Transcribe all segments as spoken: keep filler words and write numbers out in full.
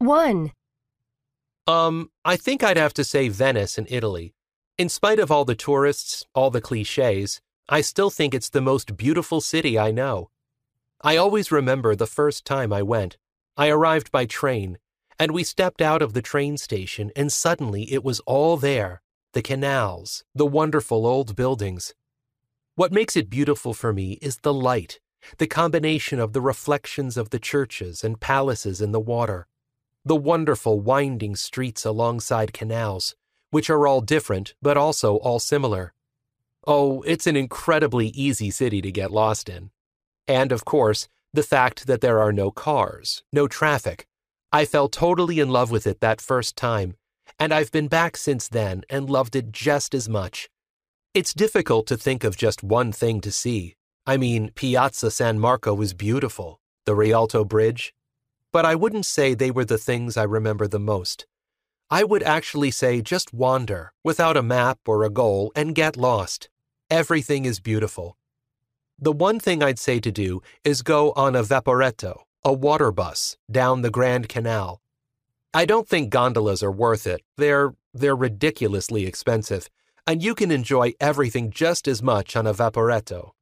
One. Um, I think I'd have to say Venice in Italy. In spite of all the tourists, all the cliches, I still think it's the most beautiful city I know. I always remember the first time I went. I arrived by train, and we stepped out of the train station, and suddenly it was all there. The canals, the wonderful old buildings. What makes it beautiful for me is the light, the combination of the reflections of the churches and palaces in the water, the wonderful winding streets alongside canals, which are all different but also all similar. Oh, it's an incredibly easy city to get lost in. And, of course, the fact that there are no cars, no traffic. I fell totally in love with it that first time, and I've been back since then and loved it just as much. It's difficult to think of just one thing to see. I mean, Piazza San Marco is beautiful, the Rialto Bridge. But I wouldn't say they were the things I remember the most. I would actually say just wander, without a map or a goal, and get lost. Everything is beautiful. The one thing I'd say to do is go on a vaporetto, a water bus, down the Grand Canal. I don't think gondolas are worth it. They're, they're ridiculously expensive, and you can enjoy everything just as much on a vaporetto.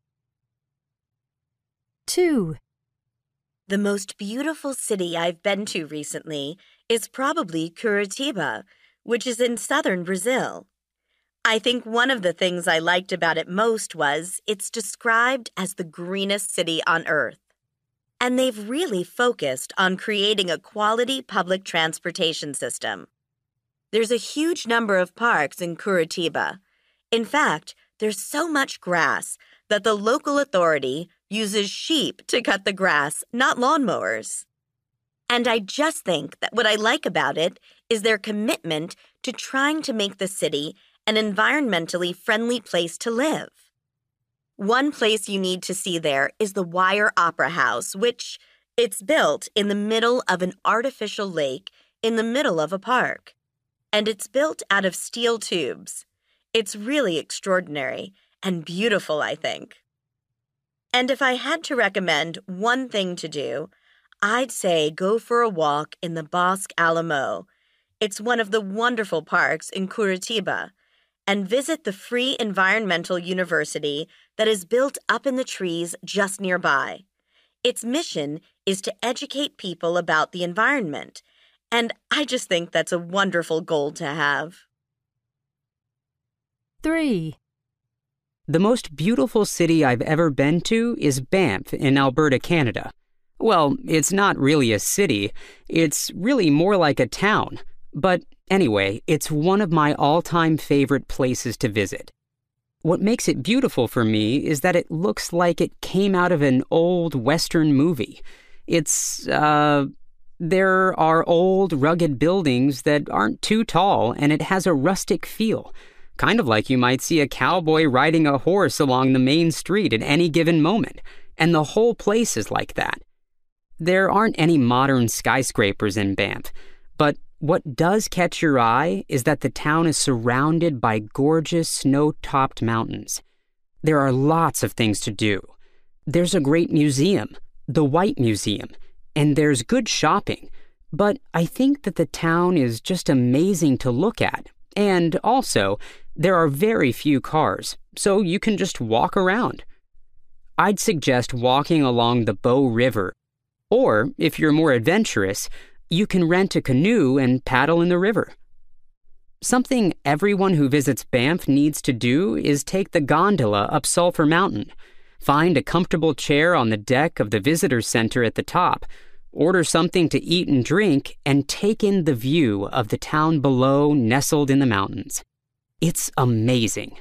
Two. The most beautiful city I've been to recently is probably Curitiba, which is in southern Brazil. I think one of the things I liked about it most was it's described as the greenest city on earth. And they've really focused on creating a quality public transportation system. There's a huge number of parks in Curitiba. In fact, there's so much grass that the local authority uses sheep to cut the grass, not lawnmowers. And I just think that what I like about it is their commitment to trying to make the city an environmentally friendly place to live. One place you need to see there is the Wire Opera House, which it's built in the middle of an artificial lake in the middle of a park. And it's built out of steel tubes. It's really extraordinary and beautiful, I think. And if I had to recommend one thing to do, I'd say go for a walk in the Bosque Alamo. It's one of the wonderful parks in Curitiba. And visit the free environmental university that is built up in the trees just nearby. Its mission is to educate people about the environment. And I just think that's a wonderful goal to have. Three. The most beautiful city I've ever been to is Banff in Alberta, Canada. Well, it's not really a city. It's really more like a town. But anyway, it's one of my all-time favorite places to visit. What makes it beautiful for me is that it looks like it came out of an old Western movie. It's, uh... There are old, rugged buildings that aren't too tall, and it has a rustic feel. Kind of like you might see a cowboy riding a horse along the main street at any given moment, and the whole place is like that. There aren't any modern skyscrapers in Banff, but what does catch your eye is that the town is surrounded by gorgeous snow-topped mountains. There are lots of things to do. There's a great museum, the White Museum, and there's good shopping. But I think that the town is just amazing to look at. And also, there are very few cars, so you can just walk around. I'd suggest walking along the Bow River. Or, if you're more adventurous, you can rent a canoe and paddle in the river. Something everyone who visits Banff needs to do is take the gondola up Sulphur Mountain, find a comfortable chair on the deck of the visitor center at the top, order something to eat and drink, and take in the view of the town below nestled in the mountains. It's amazing.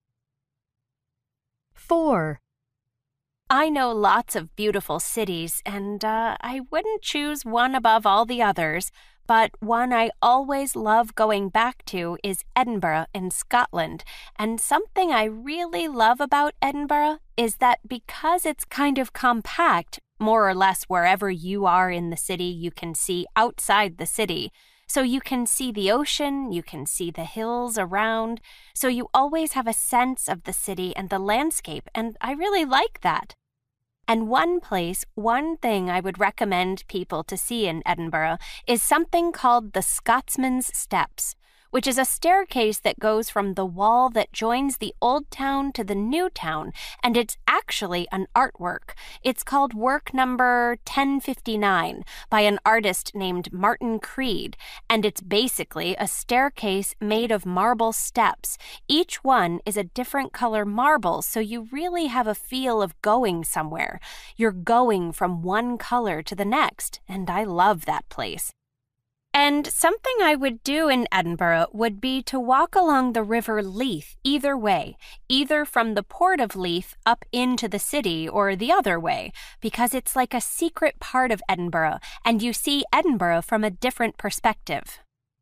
Four. I know lots of beautiful cities, and uh, I wouldn't choose one above all the others, but one I always love going back to is Edinburgh in Scotland. And something I really love about Edinburgh is that because it's kind of compact, more or less wherever you are in the city, you can see outside the city. So you can see the ocean, you can see the hills around, so you always have a sense of the city and the landscape, and I really like that. And one place, one thing I would recommend people to see in Edinburgh is something called the Scotsman's Steps, which is a staircase that goes from the wall that joins the old town to the new town, and it's actually an artwork. It's called work number ten fifty-nine by an artist named Martin Creed, and it's basically a staircase made of marble steps. Each one is a different color marble, so you really have a feel of going somewhere. You're going from one color to the next, and I love that place. And something I would do in Edinburgh would be to walk along the River Leith either way, either from the port of Leith up into the city or the other way, because it's like a secret part of Edinburgh, and you see Edinburgh from a different perspective.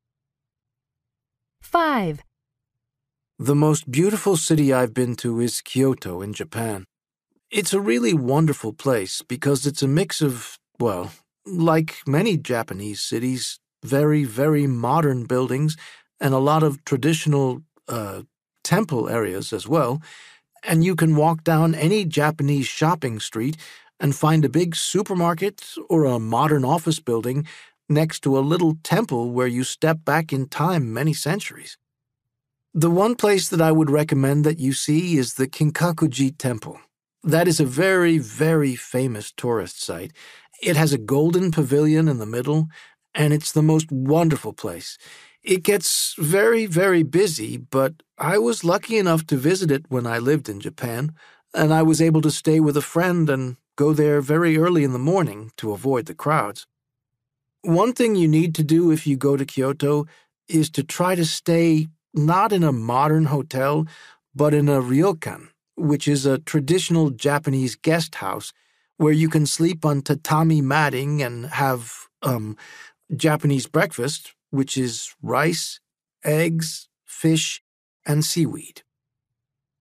five. The most beautiful city I've been to is Kyoto in Japan. It's a really wonderful place because it's a mix of, well, like many Japanese cities, very, very modern buildings and a lot of traditional uh, temple areas as well. And you can walk down any Japanese shopping street and find a big supermarket or a modern office building next to a little temple where you step back in time many centuries. The one place that I would recommend that you see is the Kinkakuji Temple. That is a very, very famous tourist site. It has a golden pavilion in the middle, and it's the most wonderful place. It gets very, very busy, but I was lucky enough to visit it when I lived in Japan, and I was able to stay with a friend and go there very early in the morning to avoid the crowds. One thing you need to do if you go to Kyoto is to try to stay not in a modern hotel, but in a ryokan, which is a traditional Japanese guest house where you can sleep on tatami matting and have, um, Japanese breakfast, which is rice, eggs, fish, and seaweed.